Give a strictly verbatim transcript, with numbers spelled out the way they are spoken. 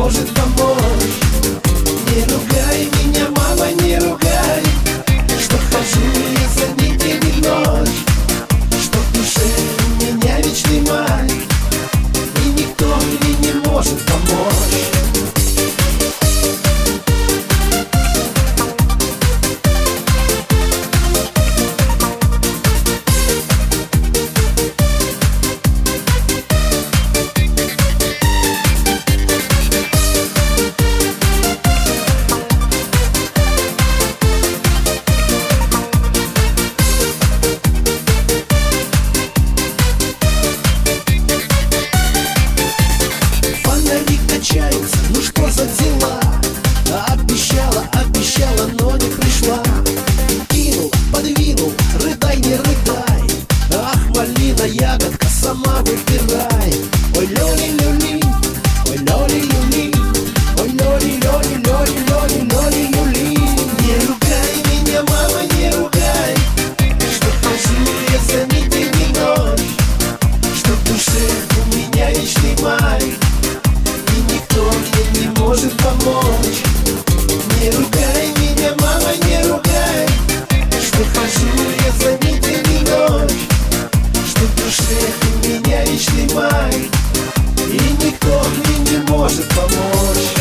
может помочь. Не ругай меня, мама, не ругай, что хожу я за ней день и ночь, что в душе у меня вечный май, и никто мне не может помочь. Ну что за дела? Обещала, обещала, но не пришла. Кинул, подвинул, рыдай, не рыдай. Ах, малина, ягодка, сама выбирай. Ой, лёли-люли, ой, лёли-люли, ой, лёли-лёли, лёли-лёли, лёли-люли. Не ругай меня, мама, не ругай, что хожу я за ней день и ночь, что в душе у меня вечный май, и никто мне не может помочь. Не ругай меня, мама, не ругай, что хожу я за ней день и ночь, что в душе у меня вечный май, и никто мне не может помочь.